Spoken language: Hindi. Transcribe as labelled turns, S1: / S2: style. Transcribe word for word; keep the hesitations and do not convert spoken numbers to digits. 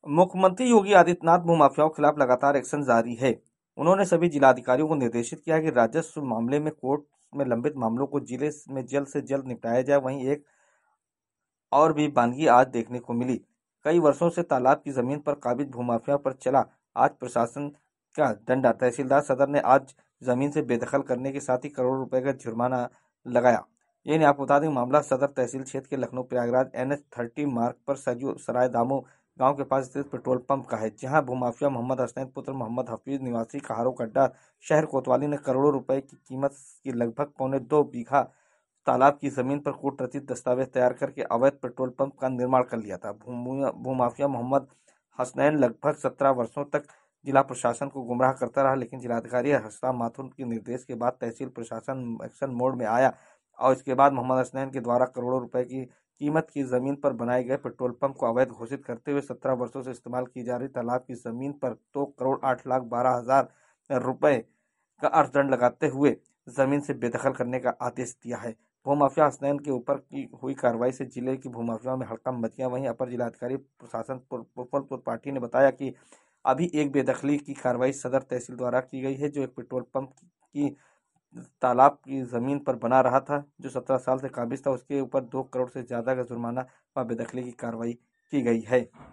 S1: मुख्यमंत्री योगी आदित्यनाथ भूमाफियाओं के खिलाफ लगातार एक्शन जारी है। उन्होंने सभी जिलाधिकारियों को निर्देशित किया कि राजस्व मामले में कोर्ट में लंबित मामलों को जिले में जल्द से जल्द निपटाया जाए। वहीं एक और भी वानगी आज देखने को मिली। कई वर्षों से तालाब की जमीन पर काबिज भूमाफिया पर चला आज प्रशासन का डंडा। तहसीलदार सदर ने आज जमीन से बेदखल करने के साथ ही करोड़ों रुपए का जुर्माना लगाया। ये नहीं आपको बता दें, मामला सदर तहसील क्षेत्र के Lucknow Prayagraj N H thirty मार्ग पर सजू सराय दामो गांव के पास स्थित पेट्रोल पंप का है, जहां भूमाफिया मोहम्मद हसनैन पुत्र मोहम्मद हफीज निवासी कहारो कड्डा शहर कोतवाली ने करोड़ों रुपए की कीमत की लगभग पौने दो बीघा तालाब की जमीन पर कूट रचित दस्तावेज तैयार करके अवैध पेट्रोल पंप का निर्माण कर लिया था। भूमाफिया मोहम्मद हसनैन लगभग सत्रह वर्षों तक जिला प्रशासन को गुमराह करता रहा, लेकिन जिलाधिकारी हर्षराम माथुर के निर्देश के बाद तहसील प्रशासन एक्शन मोड में आया और इसके बाद मोहम्मद हसनैन के द्वारा करोड़ों रुपए की कीमत की जमीन पर बनाए गए पेट्रोल पंप को अवैध घोषित करते हुए सत्रह वर्षों से इस्तेमाल की जा रही तालाब की जमीन पर दो करोड़ आठ लाख बारह हजार रुपए का अर्थदंड लगाते हुए जमीन से बेदखल करने का आदेश दिया है। भूमाफिया हसनैन के ऊपर की हुई कार्रवाई से जिले की भूमाफिया में हड़कंप मच गया। वहीं अपर जिलाधिकारी प्रशासन प्रफुल्ल त्रिपाठी ने बताया कि अभी एक बेदखली की कार्रवाई सदर तहसील द्वारा की गई है, जो एक पेट्रोल पंप की तालाब की जमीन पर बना रहा था, जो सत्रह साल से काबिज था। उसके ऊपर दो करोड़ से ज्यादा का जुर्माना व बेदखली की कार्रवाई की गई है।